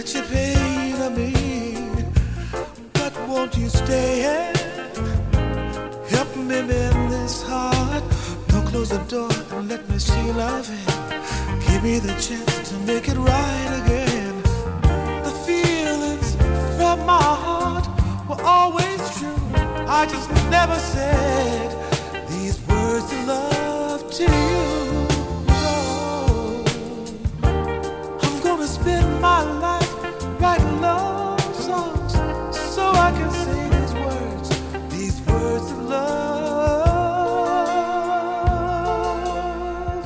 you pain to me, but won't you stay and help me mend this heart? Don't close the door and let me see love in. Give me the chance to make it right again. The feelings from my heart were always true. I just never said these words of love to you. Spend my life writing love songs so I can say these words of love.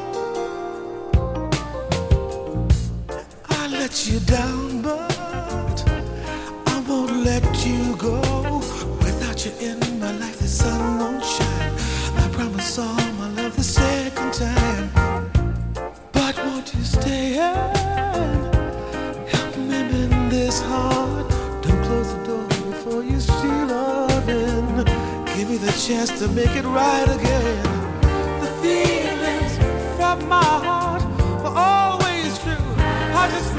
I let you down, but I won't let you go. Without you in my life, the sun won't shine. I promise all my love the second time. But won't you stay here? This heart, don't close the door before you see love in. Give me the chance to make it right again. The feelings from my heart were always true. I just